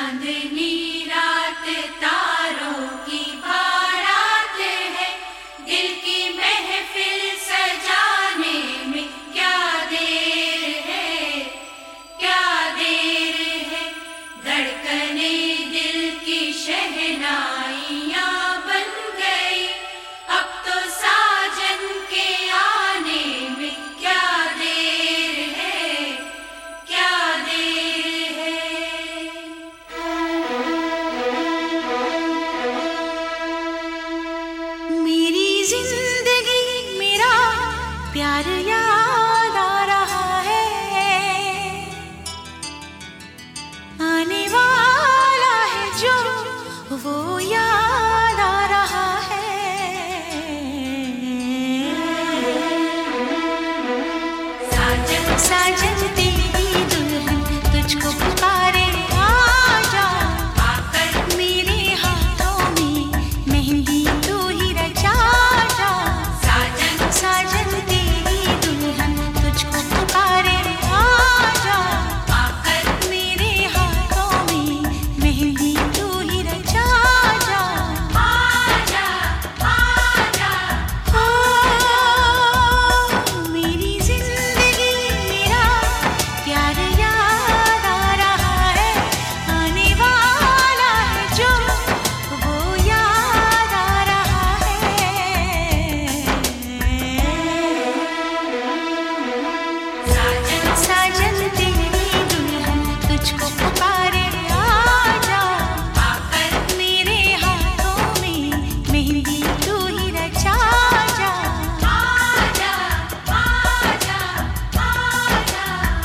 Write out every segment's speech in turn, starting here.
चांदनी रात तारों की बारात है, दिल की महफिल सजाने में क्या देर है, क्या देर है। धड़कने दिल की शहनाइयाँ बन गई, अब तो साजन के आने में क्या देर है, क्या देर है। मेरी जिंदगी मेरा प्यार याद आ रहा है, आने वाला है जो वो याद आ रहा है। साजन साजन तेरी दुल्हन तुझको पुकारे, आजा आकर मेरे हाथों में मेहंदी तू ही रचा जा। साजन साजन तेरी दुल्हन तुझको पुकारे, आजा आकर मेरे हाथों में मेहंदी तू ही रचा जा। आजा आजा। ओ मेरी जिंदगी मेरा प्यार याद आ रहा है, आने वाला है जो वो याद आ रहा है। साजन साजन तेरी दुल्हन तुझको पुकारे, आजा आकर मेरे हाथों में मेहंदी तू ही रचा जा। आजा आजा आजा।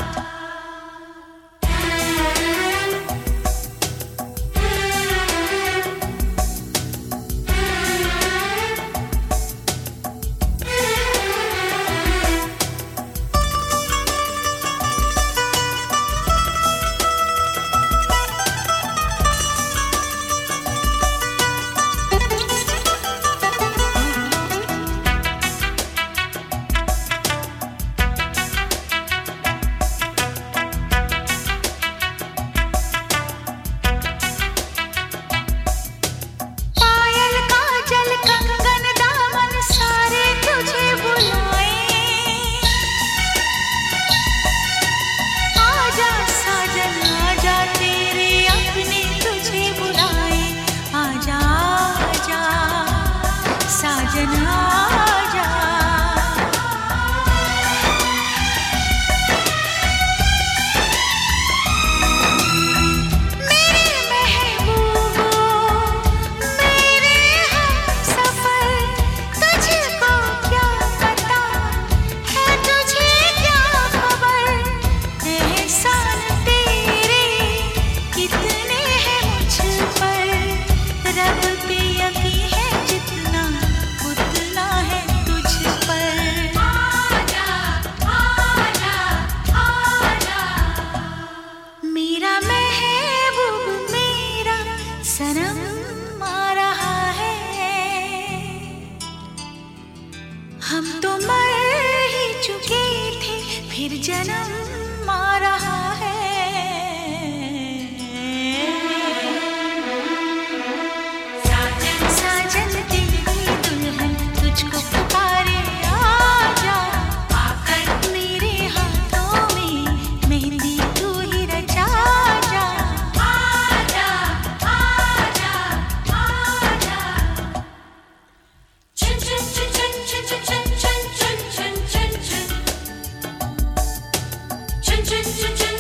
पायल काजल कंगन दामन सारे तुझे बुलाए, आजा साजन आजा तेरे अपने तुझे बुलाए। आजा आजा साजन आजा। मेरे महबूबो मेरे हमसफर, तुझको क्या पता है, तुझे क्या खबर, एहसान तेरे कितने हैं मुझ पर। रब पे यकीन है जितना, उतना है तुझ पर। आजा आजा आजा। मेरा महबूब मेरा सनम आ रहा है, हम तो मर ही चुके थे फिर जन्म आ रहा है। साजन साजन तेरी दुल्हन तुझको पुकारे, आजा आकर मेरे हाथों में मेहंदी तू ही रचा जा। आजा आजा आजा। चुन चुन चुन चुन चुन चुन चुन चुन चुन चुन चुन चुन चुन चुन चुन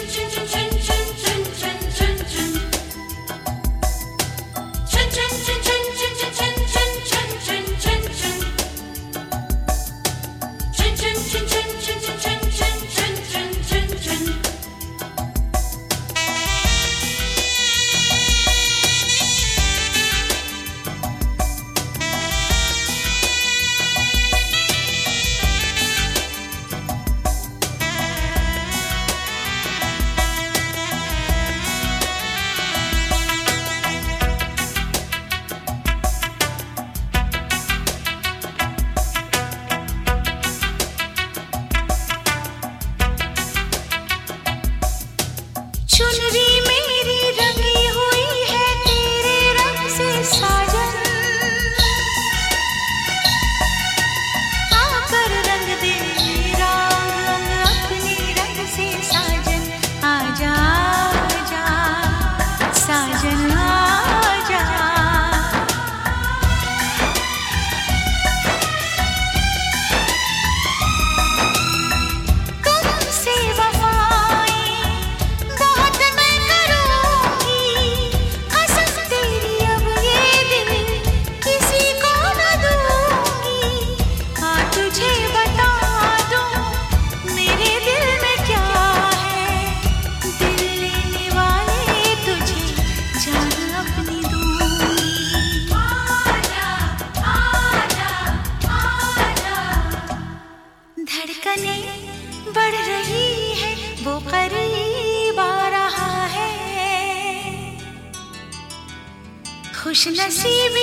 खुश नसीबी